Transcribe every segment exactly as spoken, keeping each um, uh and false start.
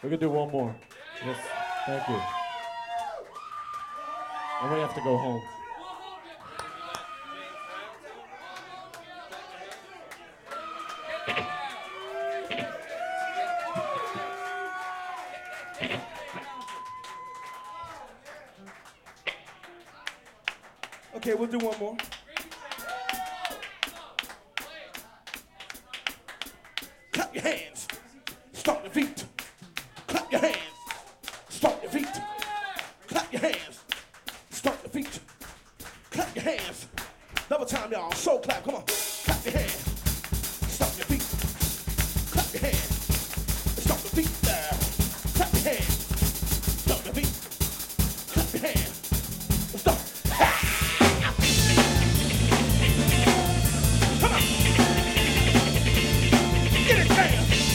We can do one more. Yes, thank you. And we have to go home. Okay, we'll do one more. Clap your hands. Stomp your feet. Clap your hands. Stomp your feet. Clap your hands. Stomp your feet. Clap your hands. Double time, y'all. Soul clap. Come on. Clap your hands. Stomp your feet. Clap your hands. Stomp your feet. There. Clap your hands. Stomp your feet. Clap your hands. Stomp. Come on. Get it down.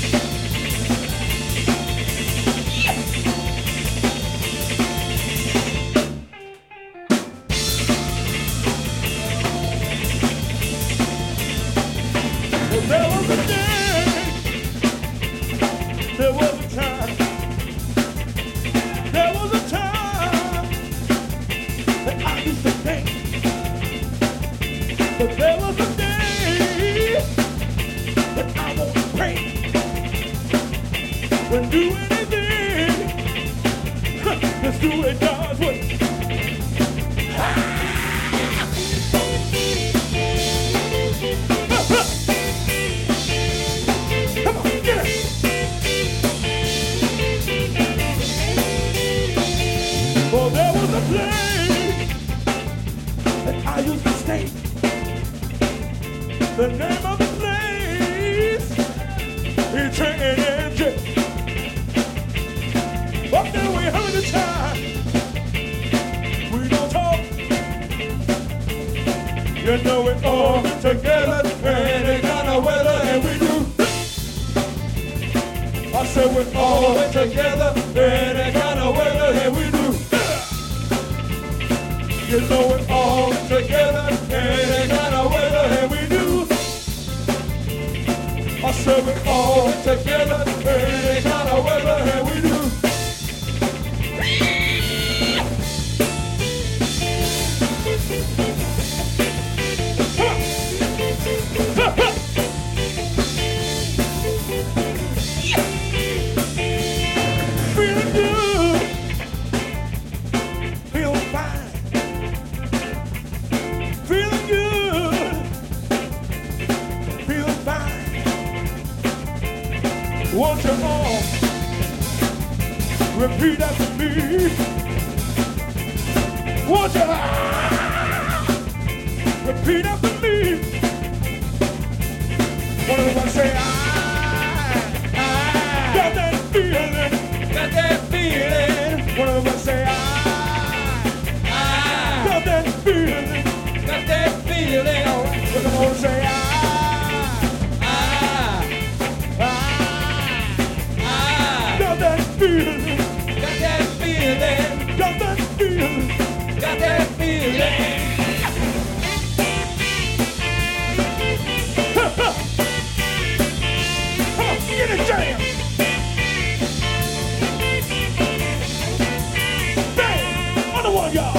There was a day, there was a time, there was a time that I used to think, but there was a day that I won't pray. When do anything, let's do it God's way. Come on, get it! For there was a place that I used to stay. The name of the place is Trinity. But then we heard the time. We don't talk. You know it all together. Any kind of weather, and we do. I said we're all together, any kind of weather, and we do. You know we're all together, any kind of weather, and we do. I said we're all together, any kind of weather, and we do. Feeling good, feeling fine, feeling good, feeling fine. Won't you all repeat after me? Won't you repeat after me? One of us say, I, I got that feeling. Got that feeling. One of us say, I, I got that feeling. Got that feeling. One of us say, I, I, I got that feeling. Got that feeling. Got that feeling. Got that feeling. Come on, get it jam. One, y'all.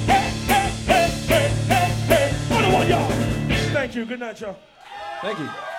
Thank you. Good night, y'all. Thank you.